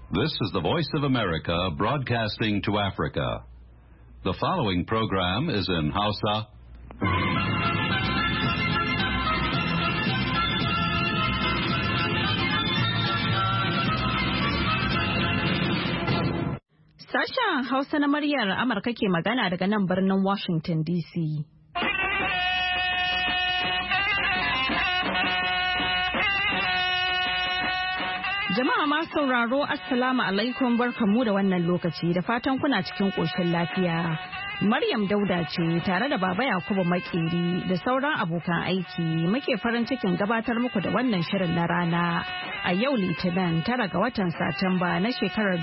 This is the Voice of America broadcasting to Africa. The following program is in Hausa. Sashen Hausa na muryar Amurka ke magana daga nan birnin Washington DC. Jama'a ma sauraro Assalamu alaikum barkamu da wannan lokaci da fatan kuna cikin ƙoshin lafiya. Maryam Dauda ce tare da Baba Yakubu Makeri da sauran abokan aiki muke farin cikin gabatar muku da wannan shirin na rana a yau Litinin 9 ga watan Satumba na shekarar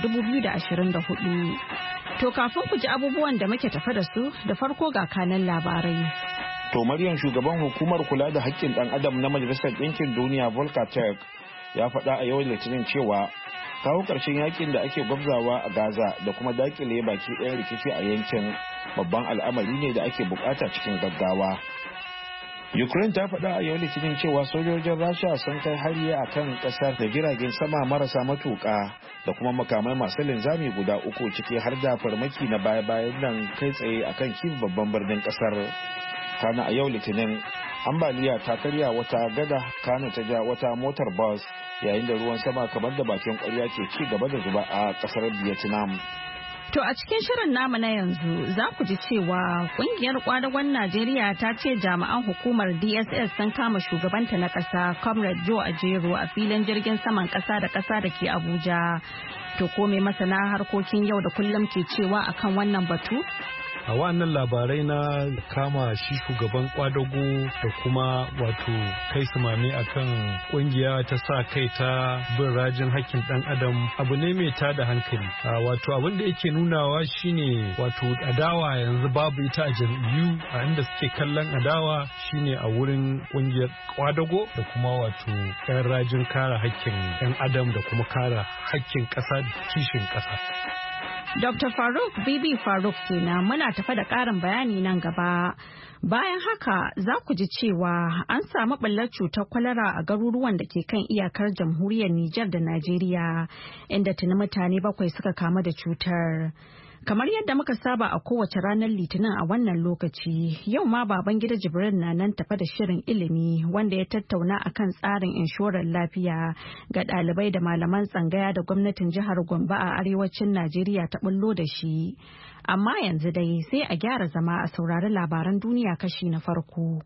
2024. To kafin ku ji abubuwan da muke tafa da su da farko ga kanan labarai. To Maryam, shugaban hukumar kula da haƙƙin ɗan adam na Majalisar Ɗinkin Duniya Volker Turk ya faɗa a yau Litinin cewa kawo ƙarshen yakin da ake gwabzawa a Gaza da kuma dakile baki ɗayan rikici a yankin babban al'amari ne da ake bukata cikin gaggawa. Ukraine ta faɗa a yau Litinin cewa sojojin Rasha sun kai hari a kan ƙasar da jiragen sama marasa matuƙa da kuma makamai masu linzami guda uku ciki har da farmaki na baya-bayan nan kai tsaye akan Kyiv babban birnin ƙasar. Kana a yau Litinin ambaliya ta karya wata gada kana ta ja wata motar bus yayin da ruwan sama kamar da bakin ƙwarya ke ci gaba da zuba a ƙasar Vietnam. To a cikin shirin namu na yanzu za ku ji cewa kungiyar kwadagon Najeriya ta ce jami'an hukumar DSS sun kama shugabanta na ƙasa Comrade Joe Ajero a filin jirgin saman ƙasa da ƙasa da ke Abuja. To ko me masana harkokin yau da kullum ke cewa akan wannan batu? A wannan labarai na kama shi shugaban kwadago da kuma wato kai sumame akan kungiya ta sa kai ta bin rajin hakkin dan adam abu ne mai tada hankali. Wato abin da yake nunawa shine wato adawa yanzu babu ita a jam'iyyu, a inda suke kallon adawa shine a wurin kungiyar kwadago da kuma wato yan rajin kare hakkin dan adam da kuma kare hakkin kasa da kishin kasa. Dr. Faruk Bibi Faruk kenan muna tafa da ƙarin bayani nan gaba. Bayan haka za ku ji cewa an samu ɓullar cutar kwalara a garuruwan da ke kan iyakar jamhuriyar Nijar da Najeriya, inda tuni mutane 7 suka kamu da cutar. Kamar yadda muka saba a kowace ranar Litinin a wannan lokaci, yau ma Babangida Jibril na nan tafa da shirin ilimi wanda ya tattauna akan tsarin inshorar lafiya ga ɗalibai da malaman tsangaya da gwamnatin jihar Gombe a arewacin Najeriya ta bullo da shi. Amma yanzu dai sai a gyara zama a saurari labaran duniya kashi na farko.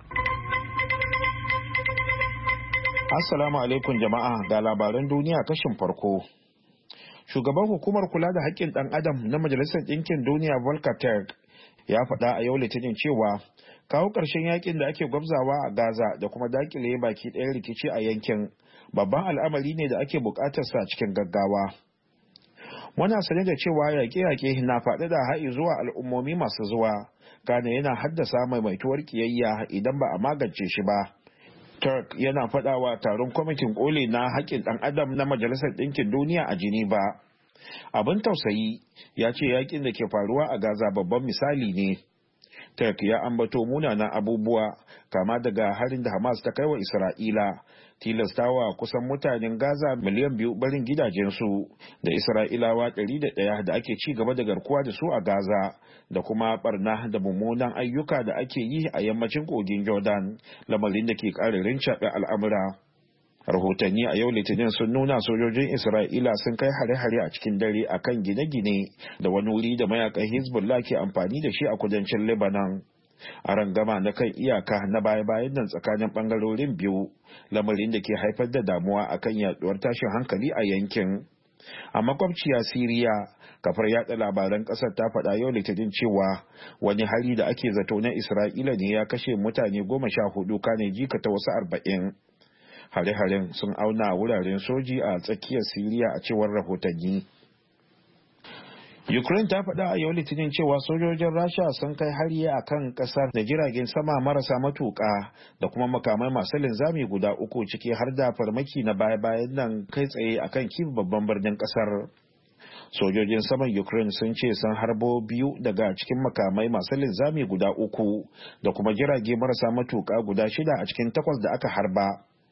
Assalamu alaikum jama'a, ga labaran duniya kashin farko. Shugaban hukumar kula da haƙƙin ɗan adam na Majalisar Ɗinkin Duniya Volker Turk ya faɗa a yau Litinin cewa kawo ƙarshen yakin da ake gwabzawa a Gaza da kuma dakile baki ɗayan rikici a yankin babban al'amari ne da ake buƙatarsa cikin gaggawa. Muna sane da cewa yaƙe-yaƙe na faɗaɗa haɗi zuwa al'ummomi masu zuwa, kana yana haddasa maimaituwar ƙiyayya idan ba a magance shi ba. Turk yana faɗawa taron kwamitin koli na haƙƙin ɗan adam na Majalisar Ɗinkin Duniya a Geneva. Abin tausayi ya ce yakin da ke faruwa a Gaza babban misali ne. Turk ya ambato munanan abubuwa kama daga harin da Hamas ta kai wa Isra'ila, tilastawa kusan mutanen Gaza miliyan 2 barin gidajensu, da Isra'ilawa 101 da ake ci gaba da garkuwa da su a Gaza, da kuma barna da mummunan ayyuka da ake yi a yammacin kogin Jordan, lamarin da ke ƙara rincaɓe al'amura. Rahotanni a yau Litinin sun nuna sojojin Isra'ila sun kai hare-hare a cikin dare a kan gine-gine da wani wuri da mayakan Hezbollah ke amfani da shi a kudancin Lebanon. A rangama na kan iyaka na baya-bayan nan tsakanin bangarorin biyu, lamarin da ke haifar da damuwa akan yaduwar tashin hankali a yankin. A makwabciya Siriya, kafar yada labaran kasar ta faɗa yau Litinin cewa wani hari da ake zato na Isra'ila ne ya kashe mutane 14 kane jikata wasu 40. Hare-haren sun auna wuraren soji a tsakiyar Siriya a cewar rahotanni. Ukraine ta faɗa a yau Litinin cewa sojojin Rasha sun kai hari a kan ƙasar da jiragen sama marasa matuƙa da kuma makamai masu linzami guda uku ciki har da farmaki na baya-bayan nan kai tsaye akan Kyiv babban birnin ƙasar. Sojojin saman Ukraine sun ce sun harbo 2 daga cikin makamai masu linzami guda 3 da kuma jirage marasa matuƙa guda 6 a cikin 8 da aka harba.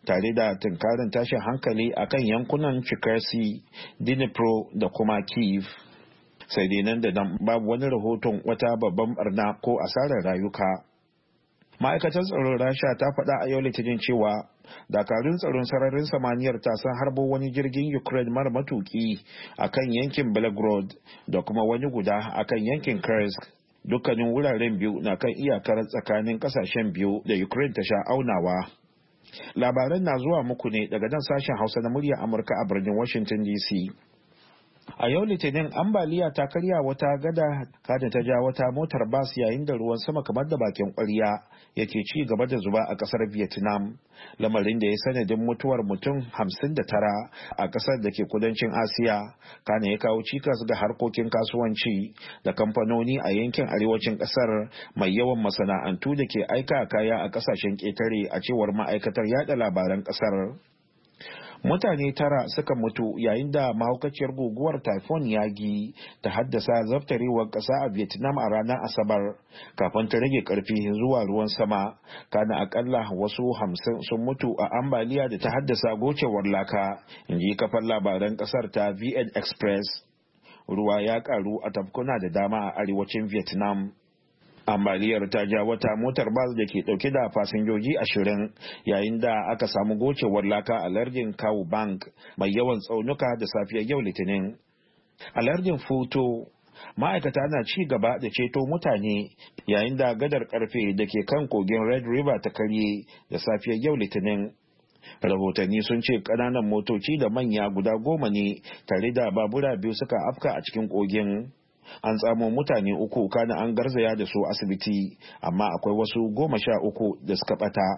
tare da tunkarin tashin hankali a kan yankunan Cherkasy, Dnipro da kuma Kyiv. Sai dai nan da nan babu wani rahoton wata babban barna ko asarar rayuka. Ma'aikatar tsaron Rasha ta faɗa a yau Litinin cewa dakarun tsaron sararin samaniyar ta san harbo wani jirgin Ukraine mara matuki a kan yankin Belgorod da kuma wani guda a kan yankin Kursk. Dukkanin wuraren biyu na kan iyakar tsakanin kasashen biyu da Ukraine ta sha aunawa. Labaran na zuwa muku ne daga nan sashen Hausa na muryar Amurka a birnin Washington DC. A yau Litinin ambaliya ta karya wata gada kada ta ja wata motar bas yayin da ruwan sama kamar da bakin ƙwarya yake ci gaba da zuba a ƙasar Vietnam, lamarin da ya sanadin mutuwar mutum 59 a ƙasar da ke kudancin Asiya, kana ya kawo cikas ga harkokin kasuwanci da kamfanoni a yankin arewacin ƙasar mai yawan masana'antu da ke aika kaya a ƙasashen ƙetare a cewar ma'aikatar yada labaran ƙasar. Mutane 9 suka mutu yayin da mahaukaciyar guguwar typhoon Yagi ta haddasa zaftarewar ƙasa a Vietnam a ranar Asabar kafin ta rage ƙarfi zuwa ruwan sama. Kana akalla wasu 50 sun mutu a ambaliya da ta haddasa gocewar laka, in ji kafar labaran ƙasar ta VN Express. Ruwa ya ƙaru a tafkuna da dama a arewacin Vietnam. Ambaliyar ta ja wata motar bas da ke dauke da fasinjoji 20 yayin da aka samu gocewar laka a lardin Khao Bang mai yawan tsaunuka da safiyar yau Litinin. A lardin Phu ma'aikata na ci gaba da ceto mutane yayin da gadar karfe da ke kan kogin Red River ta karye da safiyar yau Litinin. Rahotanni sun ce ƙananan motoci da manya guda 10 ne tare da babura 2 suka afka a cikin kogin. An tsamo mutane 3 kana an garzaya da su asibiti, amma akwai wasu 13 da suka bata.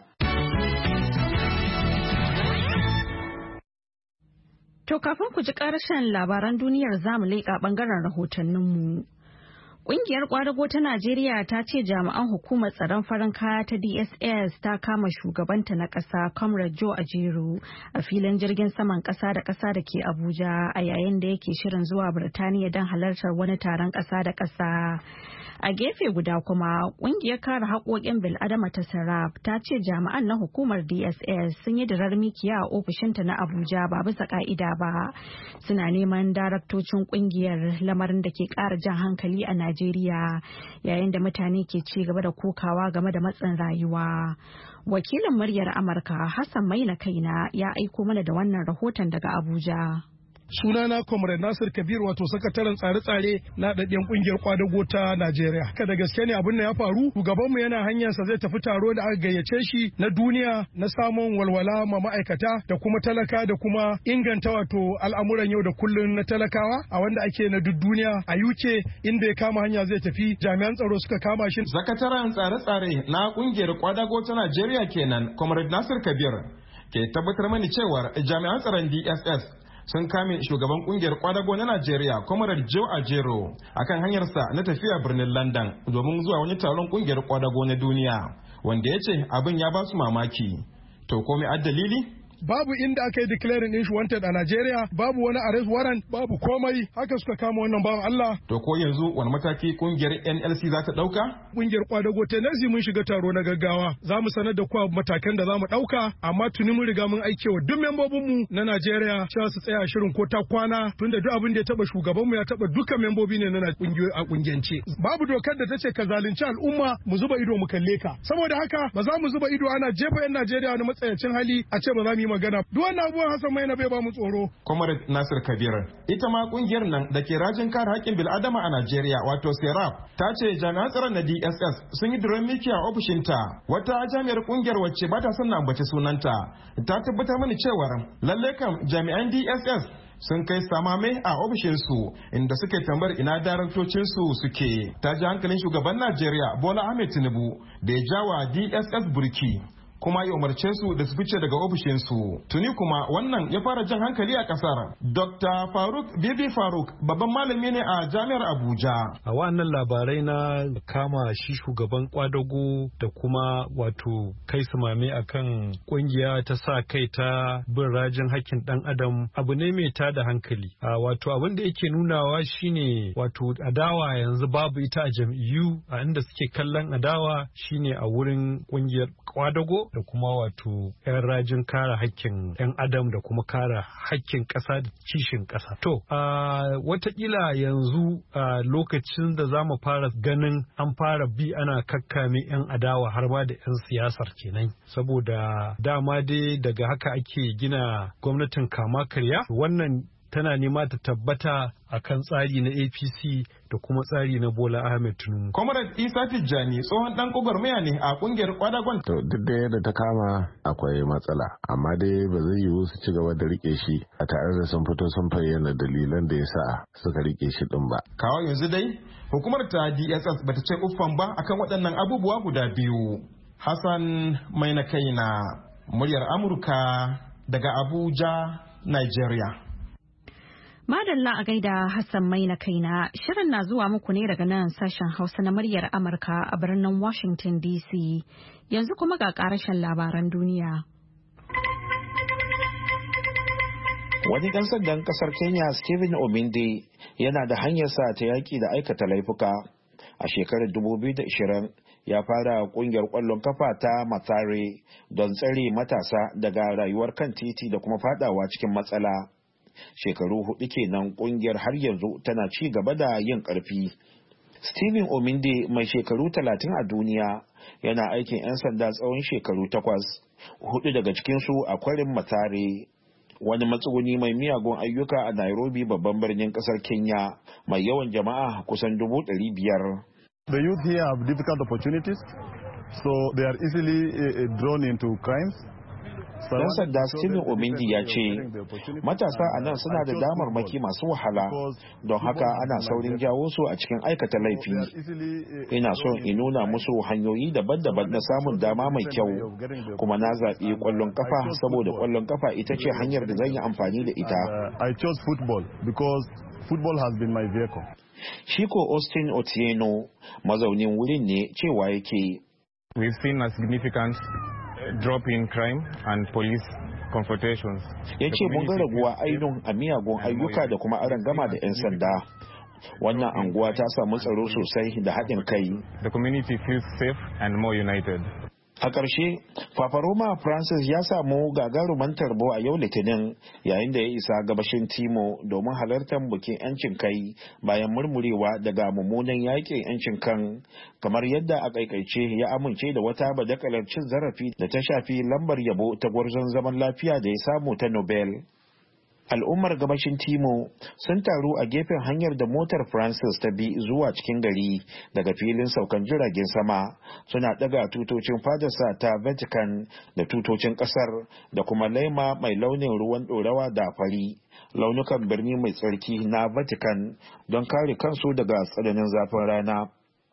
To kafin ku ji ƙarshen labaran duniyar zamu leƙa ɓangaren rahotanninmu. Ƙungiyar ƙwadago ta Najeriya ta ce jami'an hukumar tsaron farin kaya ta DSS ta kama shugabanta na ƙasa Comrade Joe Ajaero a filin jirgin saman ƙasa da ƙasa da ke Abuja a yayin da yake shirin zuwa Birtaniya don halartar wani taron ƙasa da ƙasa. A gefe guda kuma ƙungiyar kare haƙoƙin bil'adama ta Sarraf ta ce jami'an na hukumar DSS sun yi dirar mikiya a ofishinta na Abuja ba bisa ƙa'ida ba. Suna neman daraktocin ƙungiyar, lamarin da ke ƙara jan hankali a Najeriya yayin da mutane ke ci gaba da kokawa game da matsin rayuwa. Wakilin muryar Amurka Hassan Maina Kaina ya aiko mana da wannan rahoton daga Abuja. Sunana Comrade Nasir Kabir, wato sakataren tsare-tsare na daɗin ƙungiyar kwadago ta Najeriya. Kada gaske ne abin da ya faru, shugabanmu yana hanyarsa zai tafi taro da aka gayyace shi na duniya na samun walwala ma ma'aikata da kuma talaka da kuma inganta wato al'amuran yau da kullun na talakawa a wanda ake na duk duniya a UK, inda ya kama hanya zai tafi, jami'an tsaro suka kama shi. Sakataren tsare-tsare na ƙungiyar kwadago ta Najeriya kenan, Comrade Nasir Kabir, ke tabbatar mani cewar jami'an tsaron DSS sun kame shugaban kungiyar kwadago na Najeriya, Comrade Joe Ajaero, akan hanyarsa na tafiya birnin London domin zuwa wani taron kungiyar kwadago na duniya, wanda ya ce abin ya ba su mamaki. To ko me addalili? Babu inda aka yi declaring din shi wanted a Najeriya, babu wani arrest warrant, babu komai, haka suka kama wannan bawan Allah. To ko yanzu wani mataki kungiyar NLC za ta dauka? Kungiyar kwadago ta NLC mun shiga taro na gaggawa, za mu sanar da ku matakan da za mu dauka, amma tuni mun riga mun aikewa duk membobin mu na Najeriya cewa su tsaya shirin ko ta kwana, tunda duk abin da ya taba shugaban mu ya taba dukkan membobi ne na kungiyoyi a kungiyance. Babu dokar da ta ce ka zalunci al'umma mu zuba ido mu kalle ka. Saboda haka ba za mu zuba ido ana jefa yan Najeriya wani matsayacin hali a ce ba za mu yi magana. Duk wannan abubuwan Hassan Maina bai ba mu tsoro. Comrade Nasir Kabir, ita ma kungiyar nan da ke rajin kare haƙƙin bil'adama a Najeriya, wato Serap, ta ce jami'an tsaron na DSS sun yi duran miki a ofishinta. Wata jami'ar kungiyar wacce ba ta son na ambaci sunanta ta tabbatar mani cewar lalle kam jami'an DSS sun kai samame a ofishinsu inda suke tambar ina daraktocinsu suke. Ta ji hankalin shugaban Najeriya Bola Ahmed Tinubu da ya jawa DSS burki, kuma ya umarce su da su fice daga ofishinsu. Tuni kuma wannan ya fara jan hankali a kasar. Dr. Faruk Bibi Faruk babban malami ne a jami'ar Abuja. A wannan labarai na kama shi shugaban kwadago da kuma wato kai sumame akan kungiya ta sa kai ta bin rajin hakkin dan adam abu ne mai tada hankali. Wato abin da yake nunawa shine wato adawa yanzu babu ita a jam'iyyu, a inda suke kallon adawa shine a wurin kungiyar kwadago da kuma wato 'yan rajin kare hakkin 'yan adam da kuma kare hakkin ƙasa da kishin ƙasa. To, watakila yanzu lokacin da za mu fara ganin an fara bi ana kakkame 'yan adawa har ma da 'yan siyasar kenan. Saboda dama dai daga haka ake gina gwamnatin kama karya. Wannan tana nema ta tabbata a kan tsari na APC da kuma tsari na Bola Ahmed Tinubu. Comrade Isa Tijjani tsohon dan gwagwarmaya ne a kungiyar kwadagon. To duk da yadda ta kama akwai matsala, amma dai ba zai yiwu su ci gaba da rike shi a tare da sun fito sun bayyana dalilan da ya sa suka rike shi din ba. Kawo yanzu dai hukumar ta DSS bata ce uffan ba akan waɗannan abubuwa guda biyu. Hassan mai na kaina, muryar Amurka daga Abuja, Nigeria. Madalla a gaida Hassan mai na kaina, shirin na zuwa muku ne daga nan sashen Hausa na muryar Amurka a birnin Washington DC. Yanzu kuma ga karashen labaran duniya. Wani ɗan sandan ƙasar Kenya Stephen Ominde yana da hanyarsa ta yaƙi da aikata laifuka. A shekarar 2020 ya fara ƙungiyar ƙwallon kafa ta Mathare don tsare matasa daga rayuwar kan titi da kuma fadawa cikin matsala. Shekaru 4 kenan kungiyar har yanzu tana ci gaba da yin karfi. Stephen Ominde mai shekaru 30 a duniya yana aikin 'yan sanda tsawon shekaru 8, 4 daga cikinsu a kwarin Mathare, wani matsuguni mai miyagun ayyuka a Nairobi babban birnin kasar Kenya mai yawan jama'a kusan 500,000. The youth here have difficult opportunities, so they are easily drawn into crimes. Dan sanda Stephen Omindi ya ce matasa a nan suna da damarmaki masu wahala, don haka ana saurin jawo su a cikin aikata laifi. Ina son in nuna musu hanyoyi daban-daban na samun dama mai kyau, kuma na zaɓi ƙwallon kafa saboda ƙwallon kafa ita ce hanyar da zan yi amfani da ita. I chose football because football has been my vehicle. Shiko Austin Otieno mazaunin wurin ne cewa yake. We've seen a significant drop in crime and police confrontations. Ya ce mun ga raguwa ainihin a miyagun ayyuka da kuma arangama da 'yan sanda. Wannan anguwa ta samu tsaro sosai da haɗin kai. The community feels safe and more united. A ƙarshe, Papa Roma Francis ya samu gagaruman tarbo a yau Litinin yayin da ya isa gabashin Timo domin halartar bikin 'yancin kai bayan murmurewa daga mummunan yaƙin 'yancin kan, kamar yadda a ƙaiƙaice ya amince da wata badakalar cin zarafi da ta shafi lambar yabo ta gwarzon zaman lafiya da ya samu ta Nobel. Al'ummar gabashin Timo sun taru a gefen hanyar da motar Francis ta bi zuwa cikin gari daga filin saukan jiragen sama, suna daga tutocin fadarsa ta Vatican da tutocin kasar da kuma laima mai launin ruwan dorawa da fari, launukan birni mai tsarki na Vatican, don kare kansu daga tsananin zafin rana.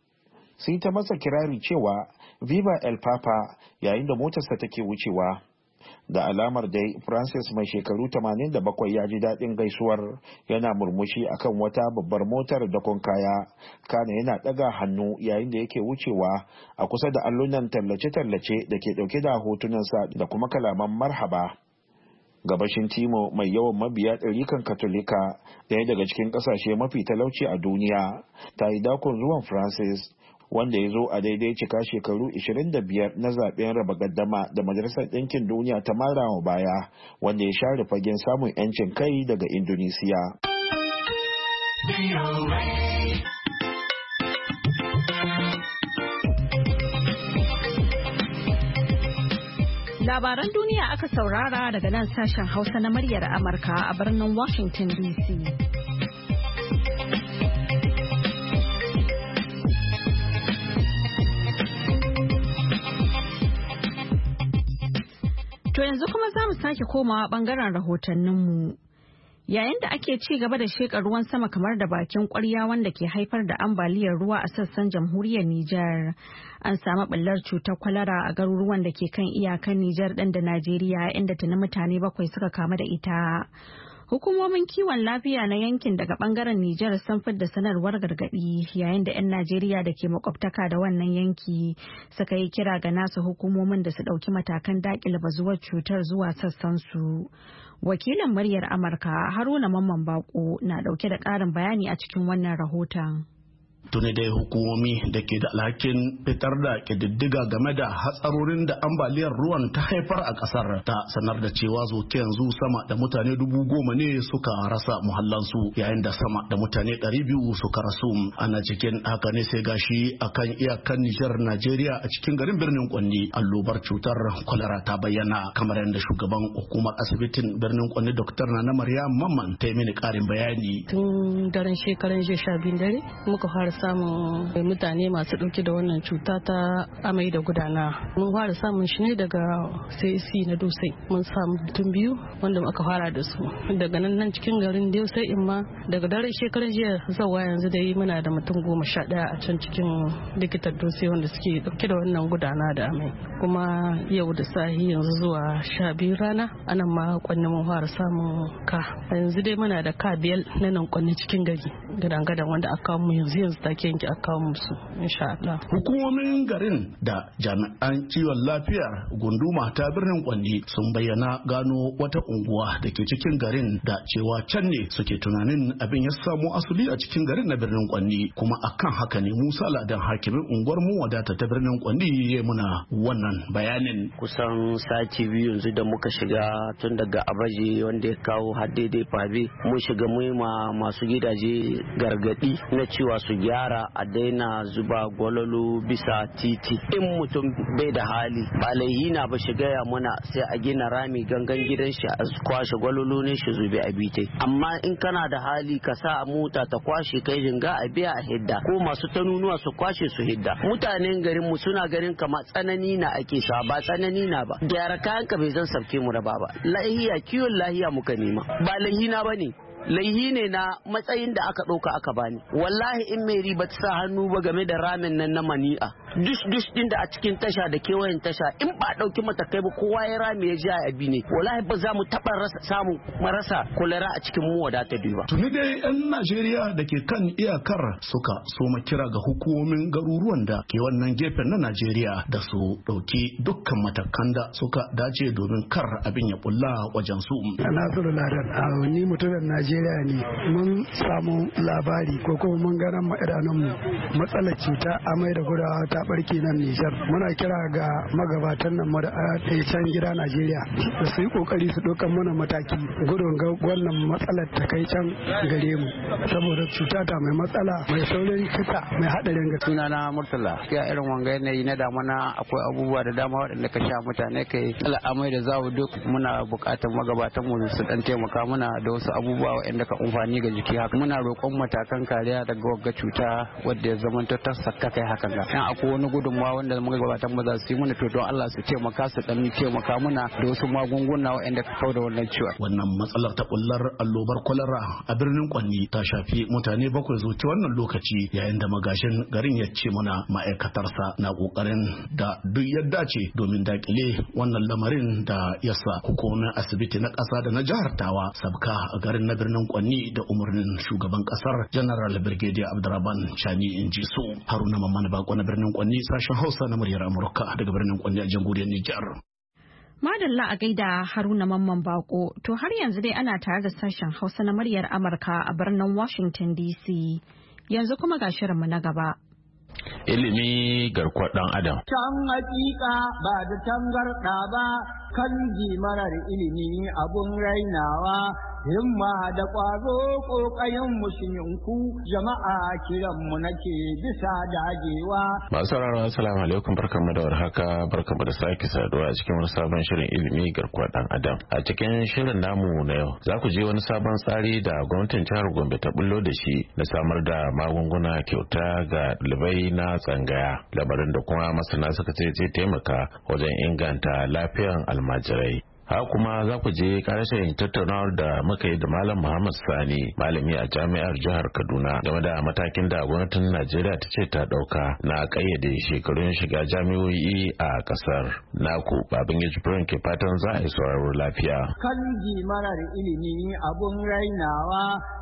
Sai ta masa kirari cewa Viva el Papa yayin da motarsa take wucewa. Da alamar dai Francis mai shekaru 87 ya ji daɗin gaisuwar, yana murmushi akan wata babbar motar dakon kaya, kana yana ɗaga hannu yayin da yake wucewa a kusa da allunan tallace-tallace da ke ɗauke da hotunansa da kuma kalaman marhaba. Gabashin Timo mai yawan mabiya ɗarikan Katolika, ɗaya daga cikin ƙasashe mafi talauci a duniya, ta yi dakon zuwan Francis, wanda ya zo a daidai cika shekaru 25 na zaben raba gaddama da Majalisar Ɗinkin Duniya ta marawa baya, wanda ya share fagen samun 'yancin kai daga Indonesiya. Labaran duniya aka saurara daga nan sashen Hausa na muryar Amurka a birnin Washington DC. To yanzu kuma za mu sake komawa bangaren rahotanninmu. Yayin da ake ci gaba da sheƙa ruwan sama kamar da bakin ƙwarya wanda ke haifar da ambaliyar ruwa a sassan jamhuriyar Nijar, an samu ɓullar cutar kwalara a garuruwan da ke kan iyakan Nijar ɗin da Najeriya, inda tuni mutane 7 suka kamu da ita. Hukumomin kiwon lafiya na yankin daga bangaren Nijar sun fidda sanarwar gargaɗi, yayin da 'yan Najeriya da ke makwabtaka da wannan yanki suka yi kira ga nasu hukumomin da su ɗauki matakan daƙile bazuwar cutar zuwa sassan su. Wakilin muryar Amurka Haruna Mamman Bako na ɗauke da ƙarin bayani a cikin wannan rahoton. Tuni dai hukumomi da ke da alhakin fitar da ƙididdiga game da hatsarorin da ambaliyar ruwan ta haifar a ƙasar ta sanar da cewa zoke yanzu sama da mutane 10,000 ne suka rasa muhallansu yayin da sama da mutane 200 suka rasu. Ana cikin haka ne sai gashi akan iyakan Nijar Najeriya a cikin garin birnin Kwanni allobar cutar kwalara ta bayyana, kamar yadda shugaban hukumar asibitin birnin Kwanni Dr. Nana Maryam Mamman ta yi mini ƙarin bayani. Tun daren shekaran jiya 12 dare muka fara samun mutane masu ɗauke da wannan cuta ta amai da gudana. Mun fara samun shi ne daga CAC na Dosai. Mun samu mutum 2 wanda aka fara da su. Daga nan cikin garin Dosai in ma daga daren shekaran jiya zuwa yanzu dai muna da mutum 11 a can cikin likitar Dosai wanda suke ɗauke da wannan gudana da amai. Kuma yau da sahi yanzu zuwa 12 rana anan ma Kwanni mun fara samun ka. Yanzu dai muna da ka 5 na nan Kwanni cikin gari. Gadan wanda aka kawo mu yanzu take yanki aka kawo musu insha Allah. Hukumomin garin da jami'an kiwon lafiyar gunduma ta birnin Kwanni sun bayyana gano wata unguwa da ke cikin garin da cewa can ne suke tunanin abin ya samu asali a cikin garin na birnin Kwanni, kuma akan haka ne Musa Ladan hakimin unguwar mu wadata ta birnin Kwanni ya muna wannan bayanin. Kusan sati 2 yanzu da muka shiga tun daga Abaje wanda ya kawo har daidai Fabe, mun shiga mu ma masu gidaje gargadi na cewa su gyara a daina zuba gwalolo bisa titi. In mutum bai da hali ba laihi na ba shiga ya muna sai a gina rami gangan gidan shi a kwashe gwalolo ne shi zube a bite. Amma in kana da hali ka sa mota ta kwashe kai jinga a biya a hidda, ko masu tanunuwa su kwashe su hidda. Mutanen garin mu suna garin kama tsanani na ake sa, ba tsanani na ba. Gyara kayan ka bai zan sabke mu raba ba. Lahiya kiwon lahiya muka nema, ba lahina bane. Laihi ne na matsayin da aka ɗauka aka bani. Wallahi in mai riba ta sa hannu ba game da ramin nan na Mani'a, dus din da a cikin tasha da kewayen tasha, in ba ɗauki matakai ba kowa ya rame ya ji a abi ne, wallahi ba za mu taɓa samun marasa kolera a cikin mu wadata biyu ba. Tuni dai 'yan Najeriya da ke kan iyakar suka soma kira ga hukumomin garuruwan da ke wannan gefen na Najeriya da su ɗauki dukkan matakan da suka dace domin kar abin ya bulla wajen su. Nasiru Ladan, ni mutumin Najeriya ne. Mun samu labari ko kuma mun gana idanunmu matsalar cuta amai da gudawa ta barke nan Nijar. Muna kira ga magabatan nan mu da can gida Najeriya da su yi kokari su ɗaukan mana mataki gudun ga wannan matsalar ta kai can gare mu, saboda cuta ta mai matsala mai saurin kisa mai haɗarin ga. Sunana Murtala. Ya irin wanga yanayi na damuna akwai abubuwa da dama waɗanda ka sha mutane kai amai da zawo duk muna buƙatar magabatan mu su dan taimaka muna da wasu abubuwa waɗanda ka amfani ga jiki haka. Muna roƙon matakan kariya daga wagga cuta wadda ya zama ta sakka kai hakan ga. In akwai wani gudunmawa wanda magabatan mu za su yi muna to don Allah su taimaka su dan taimaka muna da wasu magunguna waɗanda ka kauda wannan ciwon. Wannan matsalar ta bullar allobar kwalara a birnin Kwanni ta shafi mutane 7 zuwa wannan lokaci, yayin da magashin garin ya ce mana ma'aikatarsa na kokarin da duk yadda ce domin dakile wannan lamarin da yasa hukumomin asibiti na ƙasa da na jihar Tawa sabka a garin na birnin Kwanni da umarnin shugaban ƙasar General Brigadier Abdurrahman Chani inji su. Haruna Mamman Bako na birnin Kwanni, sashen Hausa na muryar Amurka daga birnin Kwanni a jamhuriyar Nijar. Madalla a gaida Haruna Mamman Bako. To har yanzu dai ana tare da sashen Hausa na muryar Amurka a birnin Washington DC. Yanzu kuma ga shirinmu na gaba. Ilimi garkuwar ɗan Adam. Can hakika ba da tangarɗa ba, kan marar ilimi abun rainawa, himma da ƙwazo ƙoƙayen musulminku jama'a kiranmu nake bisa dagewa. Masu sauraro assalamu alaikum, barkanmu da warhaka, barkanmu da sake saduwa a cikin wani sabon shirin ilimi garkuwar ɗan Adam. A cikin shirin namu na yau za ku je wani sabon tsari da gwamnatin jihar Gombe ta bullo da shi na samar da magunguna kyauta ga ɗalibai na tsangaya, lamarin da kuma masana suka ce zai taimaka wajen inganta lafiyan almajirai. Haka kuma za ku je karashin tattaunawar da muka yi da Malam Muhammad Sani, malami a jami'ar jihar Kaduna, game da matakin da gwamnatin Najeriya ta ce ta dauka na kayyade shekarun shiga jami'o'i a kasar. Naku Babangiji Furen ke fatan za a yi sauraro lafiya. Kan marar ilimi abun rainawa,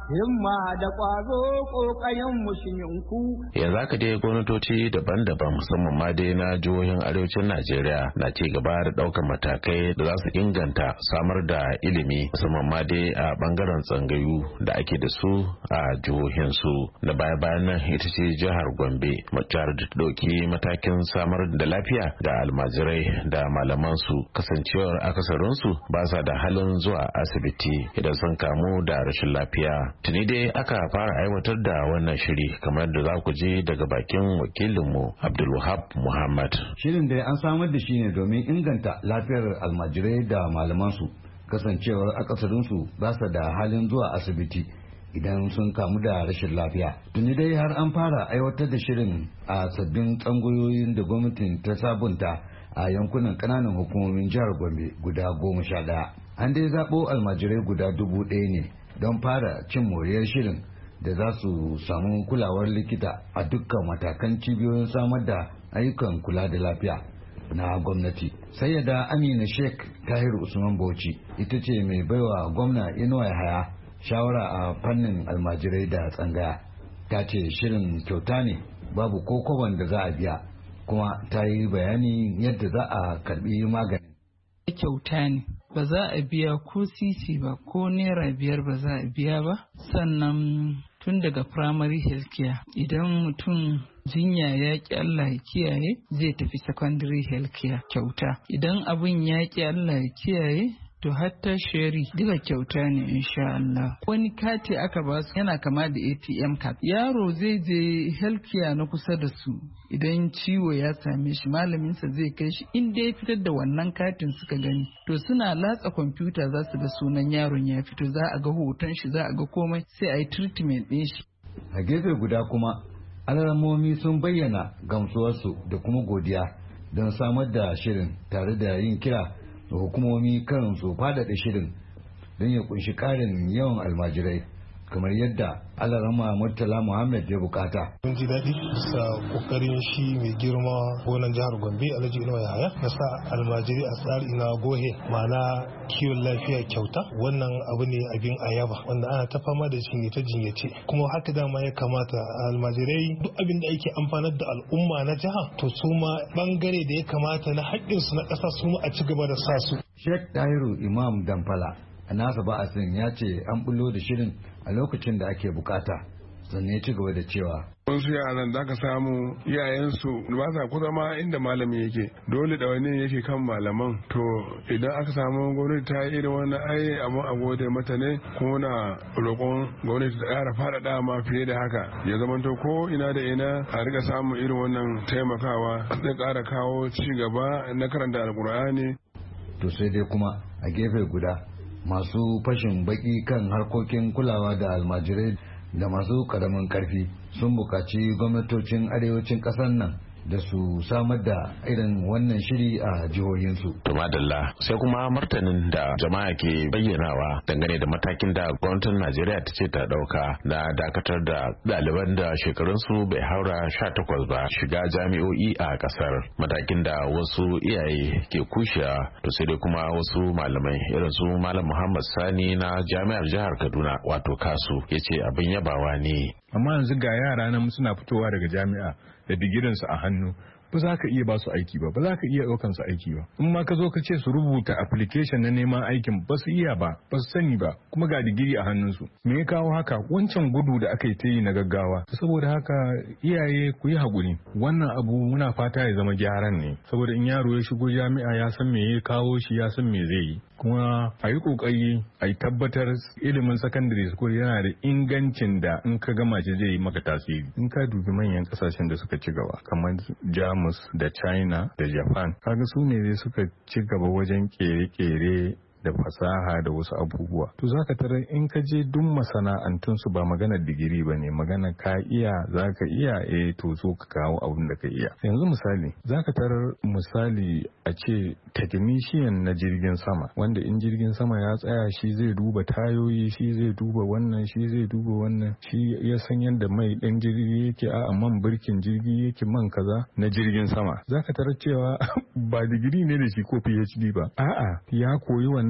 himma da ƙwazo ƙoƙayen musulminku. Yanzu haka dai gwamnatoci daban-daban musamman ma dai na jihohin arewacin Najeriya na ci gaba da ɗaukar matakai da za su inganta samar da ilimi musamman ma dai a bangaren tsangayu da ake da su a jihohin su. Da baya-bayan nan ita ce jihar Gombe, jihar da ta ɗauki matakin samar da lafiya ga almajirai da malaman su kasancewar akasarin su ba sa da halin zuwa asibiti idan sun kamu da rashin lafiya. Tuni dai aka fara aiwatar da wannan shiri kamar da za ku je daga bakin wakilinmu Abdulwahab Muhammad. Shirin da an samar da shi ne domin inganta lafiyar almajirai da malamansu kasancewar akasarinsu ba su da halin zuwa asibiti idan sun kamu da rashin lafiya. Tuni dai har an fara aiwatar da shirin a sabbin tsangoyoyin da gwamnatin ta sabunta a yankunan ƙananan hukumomin jihar Gombe guda 11. An dai zaɓo almajirai guda 1,000 ne don fara cin moriyar shirin da za su samu kulawar likita a dukkan matakan cibiyoyin samar da ayyukan kula da lafiya na gwamnati. Sayyada Amina Sheikh Tahir Usman Bauchi ita ce mai baiwa gwamna Inuwa Yahaya shawara a fannin almajirai da tsangaya. Ta ce shirin kyauta ne babu ko koban da za a biya, kuma ta yi bayani yadda za a karbi maganin. Kyauta ne, ba za a biya ko sisi ba, ko naira 5 ba za a biya ba. Sannan tun daga primary health care idan mutum jinya ya ki Allah ya kiyaye zai tafi secondary health care kyauta. Idan abin ya ki Allah ya kiyaye to hatta sheri duka kyauta ne insha Allah. Wani kati aka ba su yana kama da ATM card. Yaro zai je healthcare na kusa da su idan ciwo ya same shi malaminsa zai kai shi inda ya fitar da wannan katin suka gani. To suna latsa kwamfuta za su ga sunan yaron ya fito, za a ga hoton shi, za a ga komai sai a yi treatment ɗin shi. A gefe guda kuma alamomi sun bayyana gamsuwarsu da kuma godiya don samar da shirin tare da yin kira da hukumomi kan su faɗaɗa shirin don ya kunshi ƙarin yawan almajirai kamar yadda Alarama Murtala Muhammad ya bukata. Mun ji daɗi bisa kokarin shi mai girma gonan jihar Gombe Alhaji Inuwa Yahaya na sa almajiri a tsari na gohe ma'ana kiwon lafiya kyauta. Wannan abu ne abin ayaba wanda ana ta fama da jinyace kuma haka dama ya kamata almajirai duk abin da ake amfanar da al'umma na jiha to su ma bangare da ya kamata na haƙƙinsu na ƙasa su ma a ci gaba da sa su. Sheikh Tahiru Imam Damfala a nasa ba'asin ya ce an bullo da shirin a lokacin da ake bukata, sannan ya ci gaba da cewa wasu yaran za ka samu iyayensu ba sa kusa ma inda malami yake, dole da wani yake kan malaman. To idan aka samu gwamnati ta yi irin wannan ai abun a gode mata ne, kuma na roƙon gwamnati ta ƙara faɗaɗa ma fiye da haka, ya zama to ko ina da ina a riga samun irin wannan taimakawa zai ƙara kawo ci gaba na karanta alƙur'ani. To sai dai kuma a gefe guda masu fashin baki kan harkokin kulawa da almajirai da masu karamin karfi sun buƙaci gwamnatocin arewacin ƙasar nan da su samar da irin wannan shiri a jihohinsu. To madalla, sai kuma martanin da jama'a ke bayyanawa dangane da matakin da gwamnatin Najeriya ta ce ta dauka na dakatar da ɗaliban da shekarunsu bai haura 18 ba shiga jami'o'i a kasar. Matakin da wasu iyaye ke kushewa, to sai dai kuma wasu malamai irin su Malam Muhammad Sani na Jami'ar Jihar Kaduna wato KASU ya ce abin yabawa ne. Amma yanzu ga yara nan suna fitowa daga jami'a da digirinsu a hannu, ba za ka iya ba su aiki ba za ka iya ɗaukan su aiki ba. In ma ka zo ka ce su rubuta application na neman aikin ba su iya ba su sani ba, kuma ga digiri a hannunsu. Me ya kawo haka? Wancan gudu da aka yi ta yi na gaggawa. Saboda haka iyaye ku yi haƙuri, wannan abu muna fata ya zama gyaran ne, saboda in yaro ya shigo jami'a ya san me ya kawo shi, ya san me zai yi. Kuma a yi ƙoƙari a yi tabbatar ilimin secondary school yana da ingancin da in ka gama shi zai yi maka tasiri. In ka dubi manyan ƙasashen da suka ci gaba kamar Jamus da China da Japan, kaga su ne suka ci gaba wajen kere-kere da fasaha da wasu abubuwa. To za ka tarar in ka je duk masana'antun su ba maganar digiri ba ne, maganar ka iya, za ka iya, to zo ka kawo abin da ka iya. Yanzu misali, za ka tarar misali a ce technician na jirgin sama, wanda in jirgin sama ya tsaya shi zai duba tayoyi, shi zai duba wannan, shi zai duba wannan, shi ya san yadda mai ɗan jirgi yake, a man birkin jirgi yake, man kaza na jirgin sama. Za ka tarar cewa ba digiri ne da shi ko PhD ba, a'a ya koyi wannan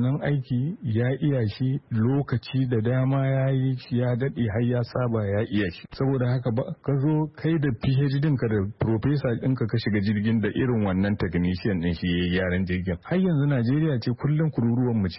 wannan aiki ya iya shi, lokaci da dama ya yi shi, ya daɗe har ya saba ya iya shi. Saboda haka ba ka zo kai da PhD ɗinka da professor ɗinka ka shiga jirgin da irin wannan technician ɗin shi ya gyaran jirgin. Har yanzu Najeriya ce kullum kururuwan mu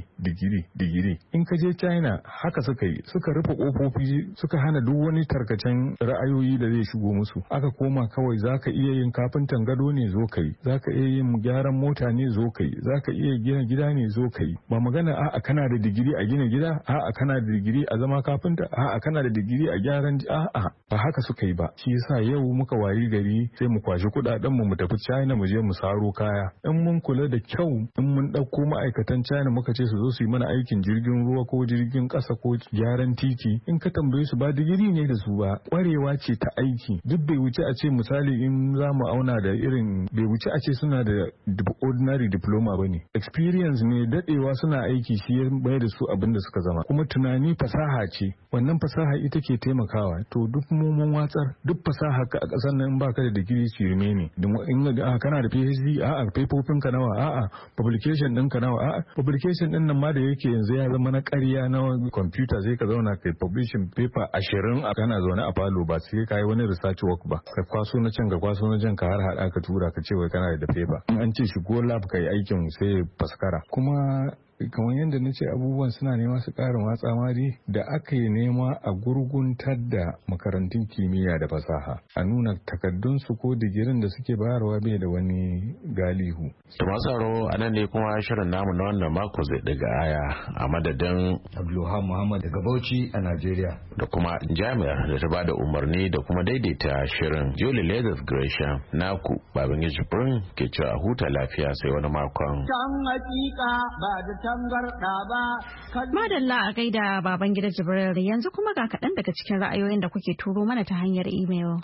digiri. In ka je China haka suka yi, suka rufe kofofi, suka hana duk wani tarkacen ra'ayoyi da zai shigo musu. Aka koma kawai zaka iya yin kafintan gado ne zo kai, zaka iya yin gyaran mota ne zo kai, zaka iya gina gida ne zo kai. Ba magana a'a kana da digiri a gina gida, a'a kana da digiri a zama kafinta, a'a kana da digiri a gyaran a'a ba haka suka yi ba. Shi yasa yau muka wayi gari sai mu kwashi kudaden mu tafi China mu je mu saro kaya. In mun kula da kyau, in mun dauko ma'aikatan China muka ce su zo su yi mana aikin jirgin ruwa ko jirgin kasa ko gyaran titi, in ka tambaye su ba digiri ne da su ba, kwarewa ce ta aiki. Duk bai wuce a ce misali in za mu auna da irin, bai wuce a ce suna da ordinary diploma ba ne. Experience ne, dadewa suna aiki shi ya bayar da su abin da suka zama. Kuma tunani fasaha ce, wannan fasaha ita ke taimakawa. To duk mun watsar, duk fasaha ka a ƙasar nan baka da digiri shirme ne. In kana da PhD, a'a paperfin ka nawa, a'a publication ɗinka nawa, a'a publication ɗin nan ma da yake yanzu ya zama na ƙarya na computer, sai ka zauna kai publishing paper 20 a kana zaune a falo ba sai ka yi wani research work ba. Ka kwaso na can ka kwaso na can ka har hada ka tura ka ce wai kana da paper. In an ce shigo lab kai aikin sai faskara. Kuma kamar yadda na ce abubuwan suna nema su ƙara matsa mari da aka yi nema a gurguntar da makarantun kimiyya da fasaha, a nuna takaddunsu ko digirin da suke bayarwa bai da wani galihu. To masu a nan ne kuma shirin namu na wannan mako zai daga aya a madadin Abdulhamid Muhammad daga Bauchi a Najeriya da kuma jami'ar da ta bada umarni da kuma daidaita shirin Julie Leathers Gresham. Naku Babangiji Jibrin ke cewa huta lafiya sai wani makon. Can hakika ba da tangarɗa ba. Madalla a gaida Babangida Jibril, yanzu kuma ga kaɗan daga cikin ra'ayoyin da kuke turo mana ta hanyar imel.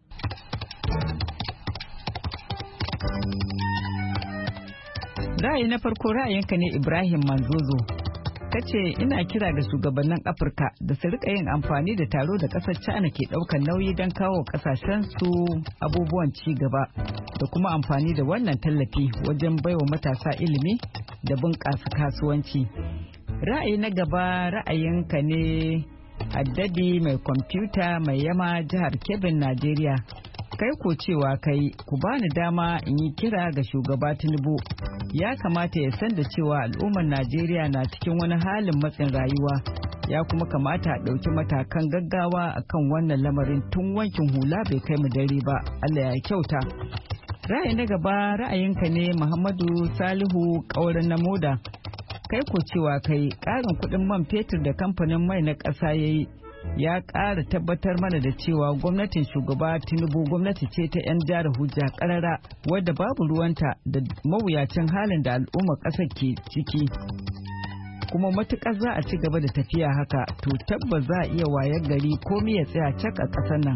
Ra'ayi na farko ra'ayinka ne Ibrahim Manzozo. Kace ina kira ga shugabannin Afirka da su rika yin amfani da taro da kasar China ke daukar nauyi don kawo kasashen su abubuwan ci gaba da kuma amfani da wannan tallafi wajen baiwa matasa ilimi da bunƙasa kasuwanci. Ra'ayi na gaba ra'ayinka ne Haddadi mai kwamfuta mai yama jihar Kebbi, Najeriya. Kai ko cewa kai ku bani dama in yi kira ga shugaba Tinubu. Ya kamata ya san da cewa al'ummar Najeriya na cikin wani halin matsin rayuwa. Ya kuma kamata a ɗauki matakan gaggawa akan wannan lamarin tun wankin hula bai kai mu dare ba. Allah ya kyauta. Ra'ayi na gaba ra'ayinka ne Muhammadu Salihu Kauran na Moda. Kai ko cewa kai ƙarin kuɗin man fetur da kamfanin mai na ƙasa ya yi ya ƙara tabbatar mana da cewa gwamnatin shugaba Tinubu gwamnati ce ta 'yan jari hujja ƙarara wadda babu ruwanta da mawuyacin halin da al'ummar ƙasar ke ciki. Kuma matuƙar za a ci gaba da tafiya haka to tabbas za a iya wayar gari komai ya tsaya cak a ƙasar nan.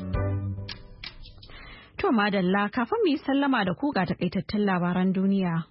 To madalla kafin mu yi sallama da ku ga takaitattun labaran duniya.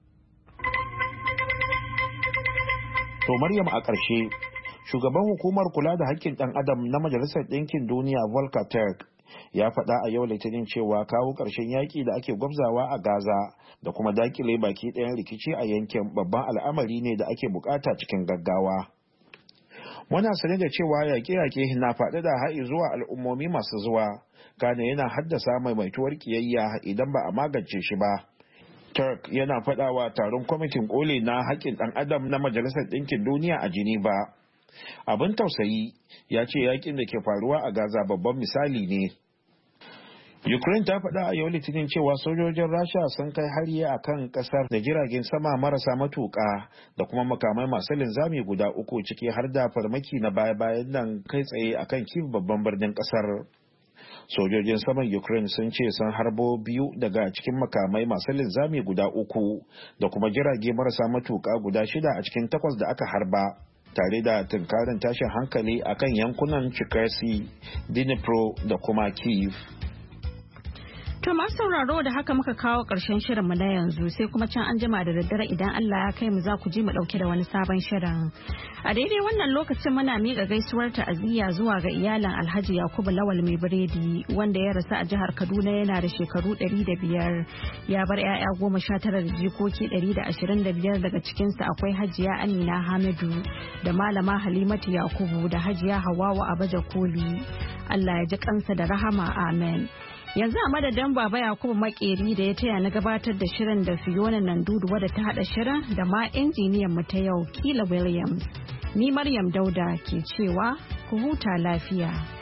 To Maryam a ƙarshe, shugaban hukumar kula da haƙƙin ɗan adam na Majalisar Ɗinkin Duniya Volker Turk ya faɗa a yau Litinin cewa kawo ƙarshen yaƙi da ake gwabzawa a Gaza da kuma dakile baki ɗayan rikici a yankin babban al'amari ne da ake bukata cikin gaggawa. Muna sane da cewa yaƙe-yaƙe na faɗaɗa har zuwa al'ummomi masu zuwa, kana yana haddasa maimaituwar ƙiyayya idan ba a magance shi ba. Turk yana faɗawa taron kwamitin koli na haƙƙin ɗan adam na Majalisar Ɗinkin Duniya a Geneva. Abin tausayi ya ce yakin da ke faruwa a Gaza babban misali ne. Ukraine ta faɗa a yau Litinin cewa sojojin Rasha sun kai hari a kan ƙasar da jiragen sama marasa matuƙa da kuma makamai masu linzami guda 3 ciki har da farmaki na baya-bayan nan kai tsaye a kan Kyiv babban birnin ƙasar. Sojojin saman Ukraine sun ce sun harbo 2 daga cikin makamai masu linzami guda 3 da kuma jirage marasa matuƙa guda 6 a cikin 8 da aka harba, tare da tunkarin tashin hankali a kan yankunan Cherkasy, Dnipro da kuma Kyiv. To masu sauraro da haka muka kawo ƙarshen shirinmu na yanzu sai kuma can an jima da daddare idan Allah ya kai mu za ku ji mu ɗauke da wani sabon shirin. A daidai wannan lokacin muna miƙa gaisuwar ta'aziyya zuwa ga iyalan Alhaji Yakubu Lawal Mai Biredi wanda ya rasu a jihar Kaduna yana da shekaru 105. Ya bar 'ya'ya 19 da jikoki 125 daga cikinsu akwai Hajiya Amina Hamidu da Malama Halimatu Yakubu da Hajiya Hawwa Abaja Koli. Allah ya ji kansa da rahama, amen. Yanzu a madadin Baba Yakubu Makeri da ya taya na gabatar da shirin da Fiona Nandudu wadda ta hada shirin da ma injiniyan mu ta yau Kila Williams. Ni Maryam Dauda ke cewa ku huta lafiya.